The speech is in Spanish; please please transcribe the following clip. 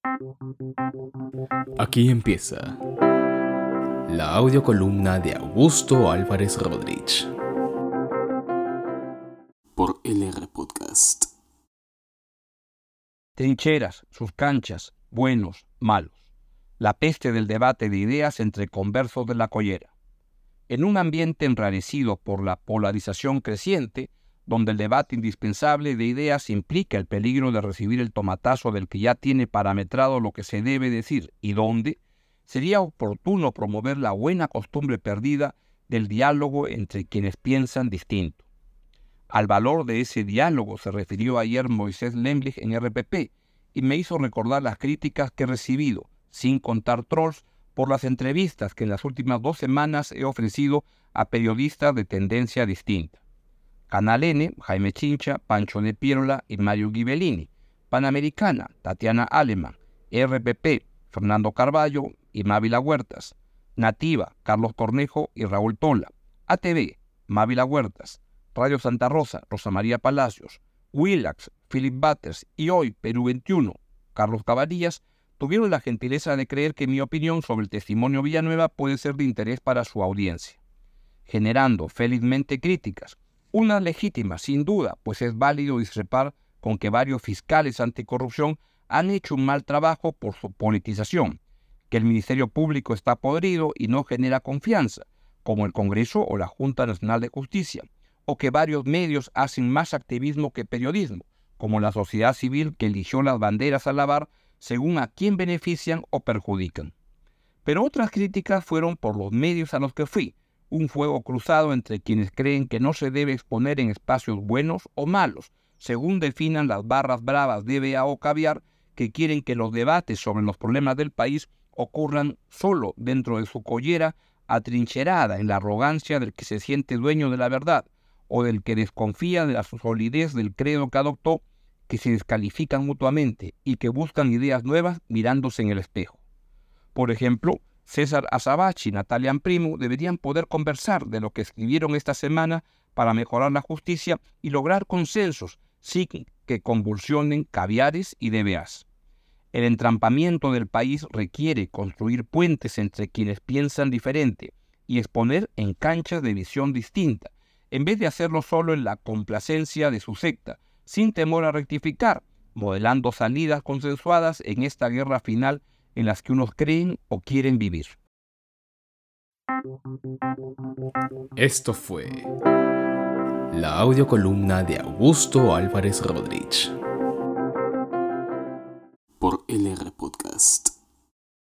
Aquí empieza la audiocolumna de Augusto Álvarez Rodríguez por LR Podcast. Trincheras, sus canchas, buenos, malos. La peste del debate de ideas entre conversos de la collera. En un ambiente enrarecido por la polarización creciente, donde el debate indispensable de ideas implica el peligro de recibir el tomatazo del que ya tiene parametrado lo que se debe decir y dónde, sería oportuno promover la buena costumbre perdida del diálogo entre quienes piensan distinto. Al valor de ese diálogo se refirió ayer Moisés Lemlich en RPP y me hizo recordar las críticas que he recibido, sin contar trolls, por las entrevistas que en las últimas 2 semanas he ofrecido a periodistas de tendencia distinta. Canal N, Jaime Chincha, Pancho de Piérola y Mario Ghibellini. Panamericana, Tatiana Aleman. RPP, Fernando Carballo y Mávila Huertas. Nativa, Carlos Cornejo y Raúl Tola. ATV, Mávila Huertas. Radio Santa Rosa, Rosa María Palacios. Willax, Philip Butters y hoy Perú 21, Carlos Cabanillas, tuvieron la gentileza de creer que mi opinión sobre el testimonio Villanueva puede ser de interés para su audiencia, generando felizmente críticas, unas legítimas sin duda, pues es válido discrepar con que varios fiscales anticorrupción han hecho un mal trabajo por su politización, que el Ministerio Público está podrido y no genera confianza, como el Congreso o la Junta Nacional de Justicia, o que varios medios hacen más activismo que periodismo, como la sociedad civil que eligió las banderas a lavar según a quién benefician o perjudican. Pero otras críticas fueron por los medios a los que fui, un fuego cruzado entre quienes creen que no se debe exponer en espacios buenos o malos, según definan las barras bravas de BA o Caviar, que quieren que los debates sobre los problemas del país ocurran solo dentro de su collera, atrincherada en la arrogancia del que se siente dueño de la verdad, o del que desconfía de la solidez del credo que adoptó, que se descalifican mutuamente y que buscan ideas nuevas mirándose en el espejo. Por ejemplo, César Azabache y Natalia Amprimo deberían poder conversar de lo que escribieron esta semana para mejorar la justicia y lograr consensos sin que convulsionen Caviares y DBAs. El entrampamiento del país requiere construir puentes entre quienes piensan diferente y exponer en canchas de visión distinta, en vez de hacerlo solo en la complacencia de su secta, sin temor a rectificar, modelando salidas consensuadas en esta guerra final en las que unos creen o quieren vivir. Esto fue la audiocolumna de Augusto Álvarez Rodríguez por LR Podcast.